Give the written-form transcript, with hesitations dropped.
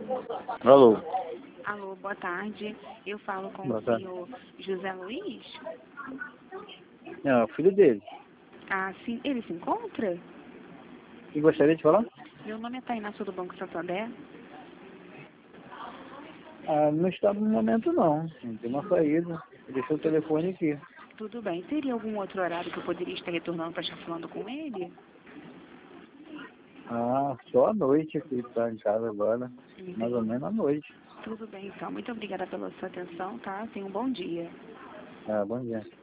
Alô. Alô, boa tarde. Eu falo com Boa o tarde. senhor José Luiz? É o filho dele. Ah, sim. Ele se encontra? E gostaria de falar? Meu nome é Tainá, sou do Banco Santander. Ah, não está no momento não. Tem uma saída. Deixou o telefone aqui. Tudo bem. Teria algum outro horário que eu poderia estar retornando para estar falando com ele? Ah, só à noite aqui, tá em casa agora. Mais ou Entendi. menos à noite. Tudo bem, então. Muito obrigada pela sua atenção, tá? Tenha um bom dia. Ah, bom dia.